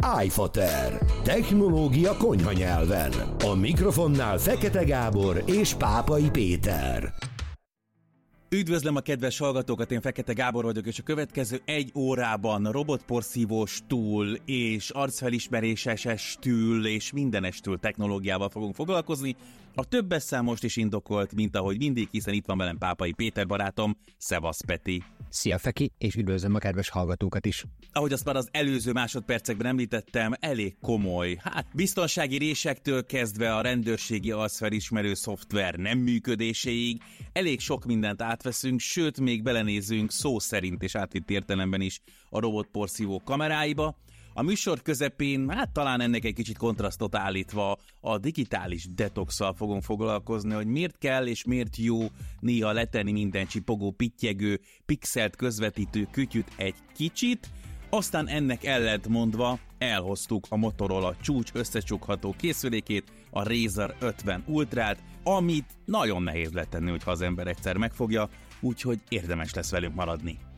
iFater. Technológia konyha nyelven. A mikrofonnál Fekete Gábor és Pápai Péter. Üdvözlöm a kedves hallgatókat, én Fekete Gábor vagyok, és a következő 1 órában robotporszívós túl és arcfelismeréses tül és mindenestül technológiával fogunk foglalkozni. A többes szám most is indokolt, mint ahogy mindig, hiszen itt van velem Pápai Péter barátom. Szevasz, Peti! Szia, Feki, és üdvözlöm a kedves hallgatókat is! Ahogy azt már az előző másodpercekben említettem, elég komoly. Biztonsági résektől kezdve a rendőrségi arcfelismerő szoftver nem működéséig elég sok mindent átveszünk, sőt még belenézünk szó szerint és átvitt értelemben is a robotporszívó kameráiba. A műsor közepén, talán ennek egy kicsit kontrasztot állítva, a digitális detoxsal fogunk foglalkozni, hogy miért kell és miért jó néha letenni minden csipogó, pittyegő, pixelt közvetítő kütyüt egy kicsit. Aztán ennek ellentmondva elhoztuk a Motorola csúcs összecsukható készülékét, a Razer 50 Ultrát, amit nagyon nehéz letenni, hogyha az ember egyszer megfogja, úgyhogy érdemes lesz velünk maradni.